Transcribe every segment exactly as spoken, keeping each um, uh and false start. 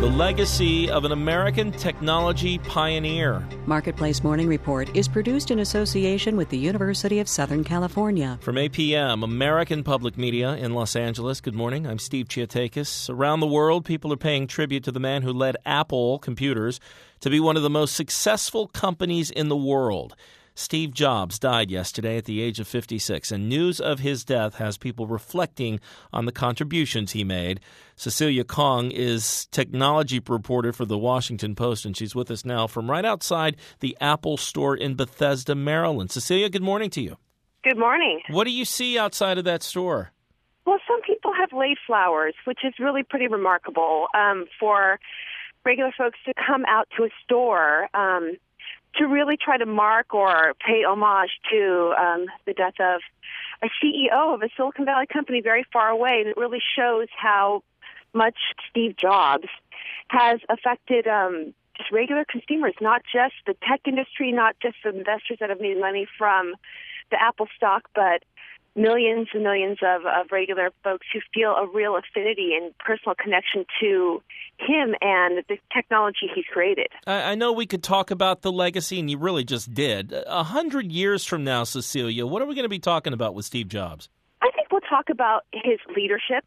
the legacy of an American technology pioneer. Marketplace Morning Report is produced in association with the University of Southern California. From A P M, American Public Media in Los Angeles. Good morning. I'm Steve Chiatakis. Around the world, people are paying tribute to the man who led Apple Computers to be one of the most successful companies in the world. Steve Jobs died yesterday at the age of fifty-six, and news of his death has people reflecting on the contributions he made. Cecilia Kong is technology reporter for the Washington Post, and she's with us now from right outside the Apple store in Bethesda, Maryland. Cecilia, good morning to you. Good morning. What do you see outside of that store? Well, some people have laid flowers, which is really pretty remarkable um, for regular folks to come out to a store um to really try to mark or pay homage to um, the death of a C E O of a Silicon Valley company very far away. And it really shows how much Steve Jobs has affected um, just regular consumers, not just the tech industry, not just the investors that have made money from the Apple stock, but millions and millions of, of regular folks who feel a real affinity and personal connection to him and the technology he's created. I, I know we could talk about the legacy, and you really just did. A hundred years from now, Cecilia, what are we going to be talking about with Steve Jobs? I think we'll talk about his leadership,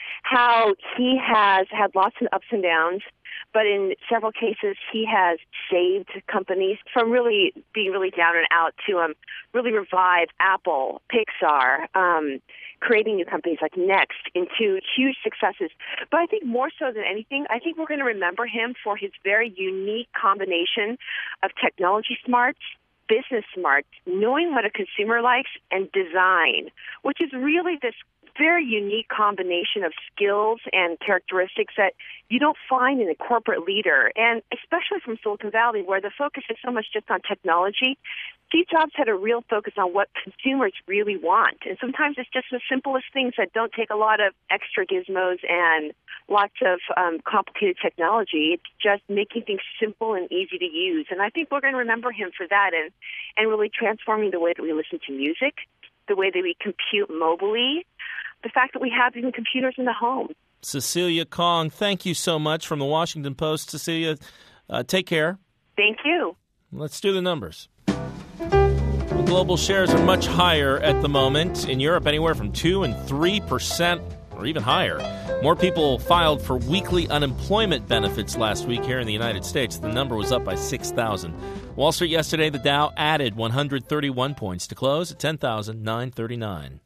how he has had lots of ups and downs, but in several cases he has saved companies from really being really down and out to um, really revive Apple, Pixar, um, creating new companies like Next into huge successes. But I think more so than anything, I think we're going to remember him for his very unique combination of technology smarts, business smarts, knowing what a consumer likes, and design, which is really this very unique combination of skills and characteristics that you don't find in a corporate leader, and especially from Silicon Valley, where the focus is so much just on technology. Steve Jobs had a real focus on what consumers really want, and sometimes it's just the simplest things that don't take a lot of extra gizmos and lots of um, complicated technology. It's just making things simple and easy to use, and I think we're going to remember him for that, and, and really transforming the way that we listen to music, the way that we compute mobily, the fact that we have even computers in the home. Cecilia Kong, thank you so much from the Washington Post. Cecilia, uh, take care. Thank you. Let's do the numbers. The global shares are much higher at the moment. In Europe, anywhere from two and three percent or even higher. More people filed for weekly unemployment benefits last week here in the United States. The number was up by six thousand. Wall Street yesterday, the Dow added one hundred thirty-one points to close at ten thousand nine hundred thirty-nine.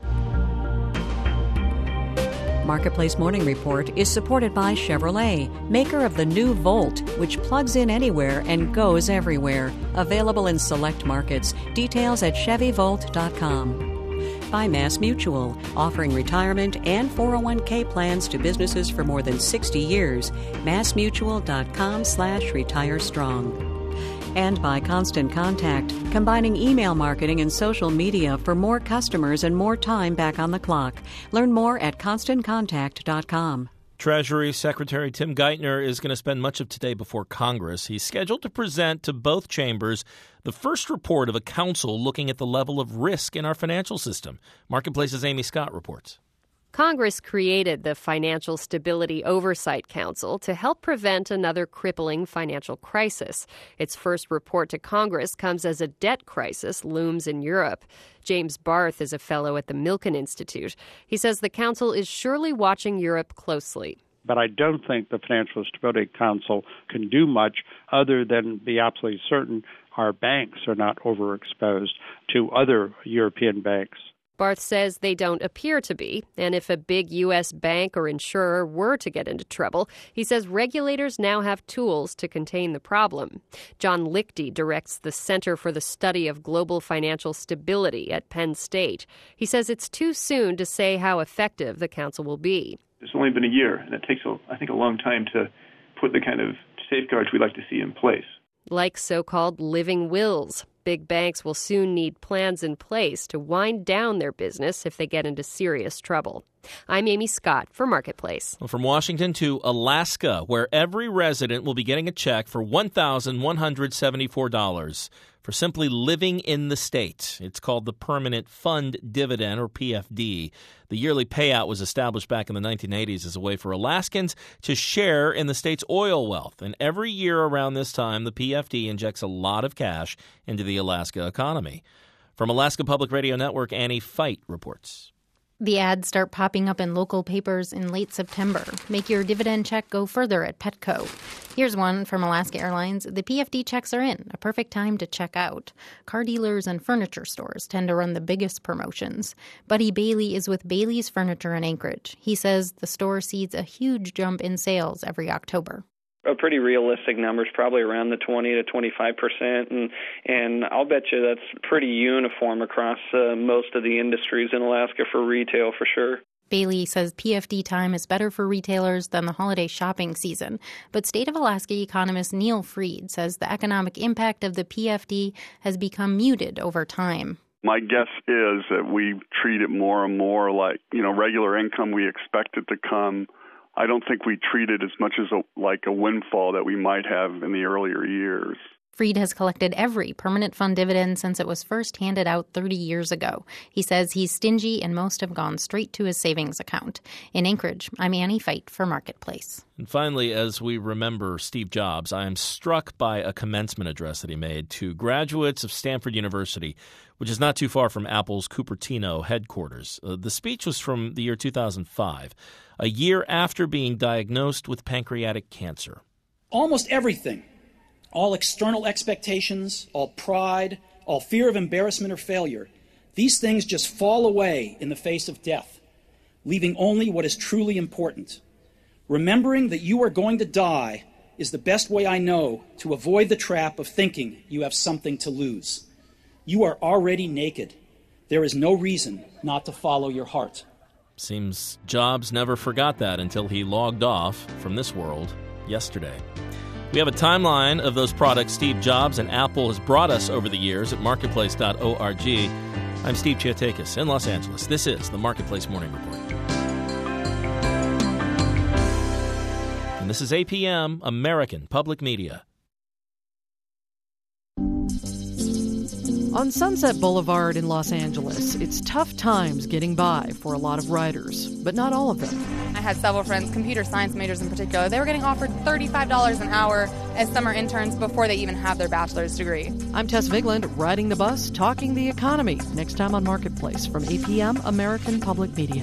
Marketplace Morning Report is supported by Chevrolet, maker of the new Volt, which plugs in anywhere and goes everywhere. Available in select markets. Details at Chevy Volt dot com. By Mass Mutual, offering retirement and four oh one k plans to businesses for more than sixty years. mass mutual dot com slash retire strong. And by Constant Contact, combining email marketing and social media for more customers and more time back on the clock. Learn more at constant contact dot com. Treasury Secretary Tim Geithner is going to spend much of today before Congress. He's scheduled to present to both chambers the first report of a council looking at the level of risk in our financial system. Marketplace's Amy Scott reports. Congress created the Financial Stability Oversight Council to help prevent another crippling financial crisis. Its first report to Congress comes as a debt crisis looms in Europe. James Barth is a fellow at the Milken Institute. He says the council is surely watching Europe closely. But I don't think the Financial Stability Council can do much other than be absolutely certain our banks are not overexposed to other European banks. Barth says they don't appear to be, and if a big U S bank or insurer were to get into trouble, he says regulators now have tools to contain the problem. John Lichty directs the Center for the Study of Global Financial Stability at Penn State. He says it's too soon to say how effective the council will be. It's only been a year, and it takes, a, I think, a long time to put the kind of safeguards we'd like to see in place. Like so-called living wills. Big banks will soon need plans in place to wind down their business if they get into serious trouble. I'm Amy Scott for Marketplace. Well, from Washington to Alaska, where every resident will be getting a check for one thousand one hundred seventy-four dollars. for simply living in the state. It's called the Permanent Fund Dividend, or P F D. The yearly payout was established back in the nineteen eighties as a way for Alaskans to share in the state's oil wealth. And every year around this time, the P F D injects a lot of cash into the Alaska economy. From Alaska Public Radio Network, Annie Feit reports. The ads start popping up in local papers in late September. Make your dividend check go further at Petco. Here's one from Alaska Airlines. The P F D checks are in, a perfect time to check out. Car dealers and furniture stores tend to run the biggest promotions. Buddy Bailey is with Bailey's Furniture in Anchorage. He says the store sees a huge jump in sales every October. A pretty realistic number is probably around the twenty to twenty-five percent, and and I'll bet you that's pretty uniform across uh, most of the industries in Alaska for retail for sure. Bailey says P F D time is better for retailers than the holiday shopping season, but State of Alaska economist Neil Freed says the economic impact of the P F D has become muted over time. My guess is that we treat it more and more like, you know, regular income. We expect it to come. I don't think we treat it as much as a, like a windfall that we might have in the earlier years. Freed has collected every permanent fund dividend since it was first handed out thirty years ago. He says he's stingy and most have gone straight to his savings account. In Anchorage, I'm Annie Feit for Marketplace. And finally, as we remember Steve Jobs, I am struck by a commencement address that he made to graduates of Stanford University, which is not too far from Apple's Cupertino headquarters. Uh, the speech was from the year two thousand five, a year after being diagnosed with pancreatic cancer. Almost everything, all external expectations, all pride, all fear of embarrassment or failure, these things just fall away in the face of death, leaving only what is truly important. Remembering that you are going to die is the best way I know to avoid the trap of thinking you have something to lose. You are already naked. There is no reason not to follow your heart. Seems Jobs never forgot that until he logged off from this world yesterday. We have a timeline of those products Steve Jobs and Apple has brought us over the years at marketplace dot org. I'm Steve Chiatakis in Los Angeles. This is the Marketplace Morning Report. And this is A P M, American Public Media. On Sunset Boulevard in Los Angeles, it's tough times getting by for a lot of riders, but not all of them. I had several friends, computer science majors in particular, they were getting offered thirty-five dollars an hour as summer interns before they even have their bachelor's degree. I'm Tess Vigland, riding the bus, talking the economy, next time on Marketplace from A P M, American Public Media.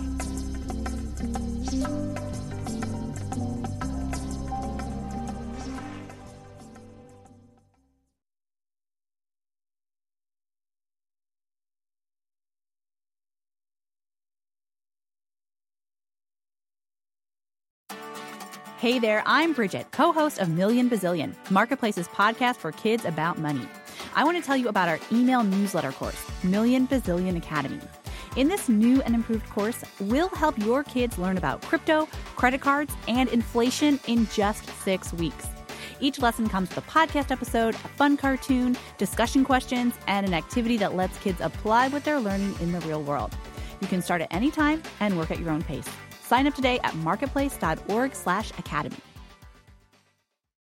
Hey there, I'm Bridget, co-host of Million Bazillion, Marketplace's podcast for kids about money. I want to tell you about our email newsletter course, Million Bazillion Academy. In this new and improved course, we'll help your kids learn about crypto, credit cards, and inflation in just six weeks. Each lesson comes with a podcast episode, a fun cartoon, discussion questions, and an activity that lets kids apply what they're learning in the real world. You can start at any time and work at your own pace. Sign up today at marketplace dot org slash academy.